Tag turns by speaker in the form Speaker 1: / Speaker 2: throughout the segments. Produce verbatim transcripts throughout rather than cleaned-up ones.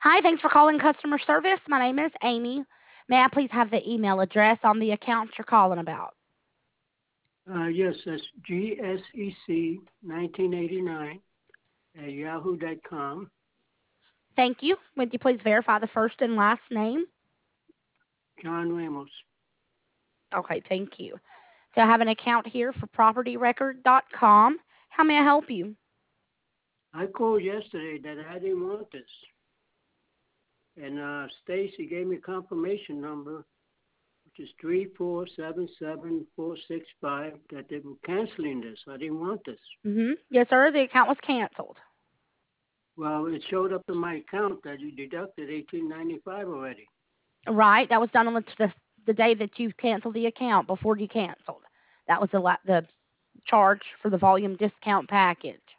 Speaker 1: Hi, thanks for calling customer service. My name is Amy. May I please have the email address on the account you're calling about?
Speaker 2: Uh, yes, that's G S E C nineteen eighty-nine at yahoo dot com.
Speaker 1: Thank you. Would you please verify the first and last name?
Speaker 2: John Ramos.
Speaker 1: Okay, thank you. So I have an account here for property record dot com. How may I help you?
Speaker 2: I called yesterday that I didn't want this, and uh, Stacy gave me a confirmation number, which is three four seven seven four six five, that they were canceling this. I didn't want this.
Speaker 1: Mm-hmm. Yes, sir. The account was canceled.
Speaker 2: Well, it showed up in my account that you deducted eighteen ninety-five already.
Speaker 1: Right. That was done on the, the, the day that you canceled the account before you canceled. That was the, la- the charge for the volume discount package.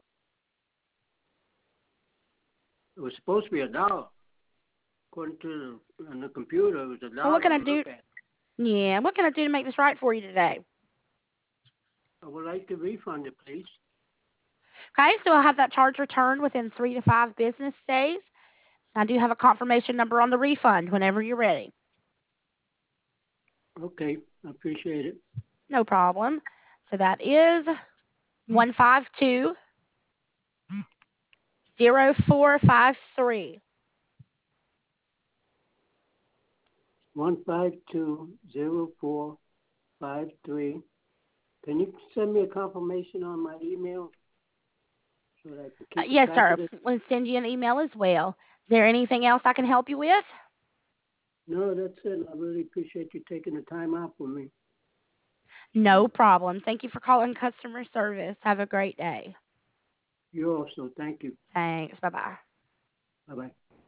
Speaker 2: It was supposed to be a dollar. According to the, on the computer, it was a
Speaker 1: Well, what
Speaker 2: dollar
Speaker 1: can
Speaker 2: to
Speaker 1: I do?
Speaker 2: look at.
Speaker 1: Yeah, what can I do to make this right for you today?
Speaker 2: I would like to refund it, please.
Speaker 1: Okay, so I'll have that charge returned within three to five business days. I do have a confirmation number on the refund whenever you're ready.
Speaker 2: Okay, I appreciate it.
Speaker 1: No problem. So that is one five two zero four five three.
Speaker 2: One five two zero four five three. Can you send me a confirmation on my email so that I can
Speaker 1: Uh,
Speaker 2: keep a
Speaker 1: yes,
Speaker 2: track
Speaker 1: sir.
Speaker 2: of it?
Speaker 1: We'll send you an email as well. Is there anything else I can help you with?
Speaker 2: No, that's it. I really appreciate you taking the time out for me.
Speaker 1: No problem. Thank you for calling customer service. Have a great day.
Speaker 2: You also. Thank you.
Speaker 1: Thanks. Bye bye.
Speaker 2: Bye bye.